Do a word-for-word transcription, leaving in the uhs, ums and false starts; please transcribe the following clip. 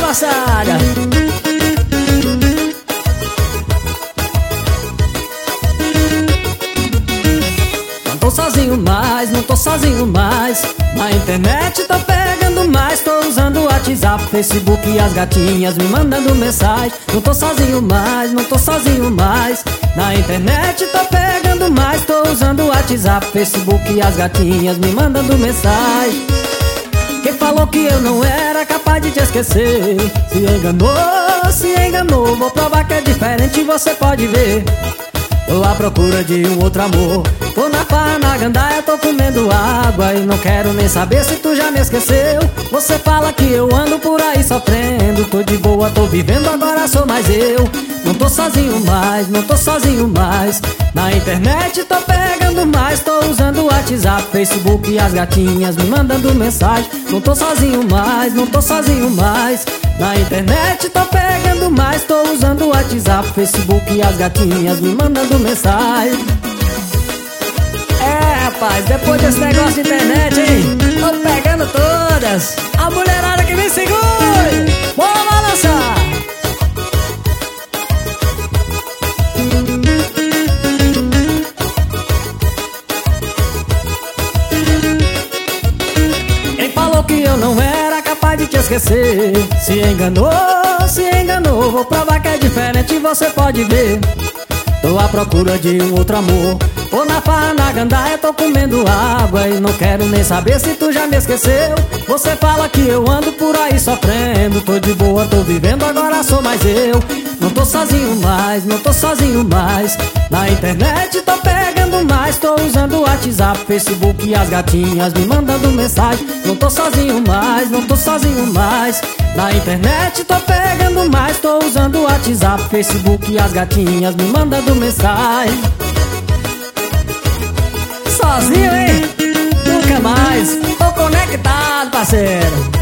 moçada. Não tô sozinho mais, não tô sozinho mais. Na internet tô pegando mais. Tô usando o WhatsApp, Facebook e as gatinhas me mandando mensagem. Não tô sozinho mais, não tô sozinho mais. Na internet tô pegando mais. Tô usando o WhatsApp, Facebook e as gatinhas me mandando mensagem. Quem falou que eu não era capaz de te esquecer se enganou, se enganou. Vou provar que é diferente, você pode ver. Tô à procura de um outro amor. Tô na farra, na gandaia, tô comendo água e não quero nem saber se tu já me esqueceu. Você fala que eu ando por aí sofrendo. Tô de boa, tô vivendo, agora sou mais eu. Não tô sozinho mais, não tô sozinho mais. Na internet tô pegando mais. Tô usando o WhatsApp, Facebook e as gatinhas me mandando mensagem. Não tô sozinho mais, não tô sozinho mais. Na internet tô pegando mais. Tô usando o WhatsApp, Facebook e as gatinhas me mandando mensagem. É, rapaz, depois desse negócio de internet, hein, tô pegando todas. A mulherada que me segure, bora balançar. Quem falou que eu não era capaz de te esquecer se enganou, se enganou. Vou provar que é diferente, você pode ver. Tô à procura de um outro amor. Tô na farra, na gandaia, tô comendo água e não quero nem saber se tu já me esqueceu. Você fala que eu ando por aí sofrendo. Tô de boa, tô vivendo, agora sou mais eu. Não tô sozinho mais, não tô sozinho mais. Na internet tô pegando mais. Tô usando o WhatsApp, Facebook e as gatinhas me mandando mensagem. Não tô sozinho mais, não tô sozinho mais. Na internet tô pegando mais. Tô usando o WhatsApp, Facebook e as gatinhas me mandando mensagem. Sozinho, hein? Nunca mais. Tô conectado, parceiro.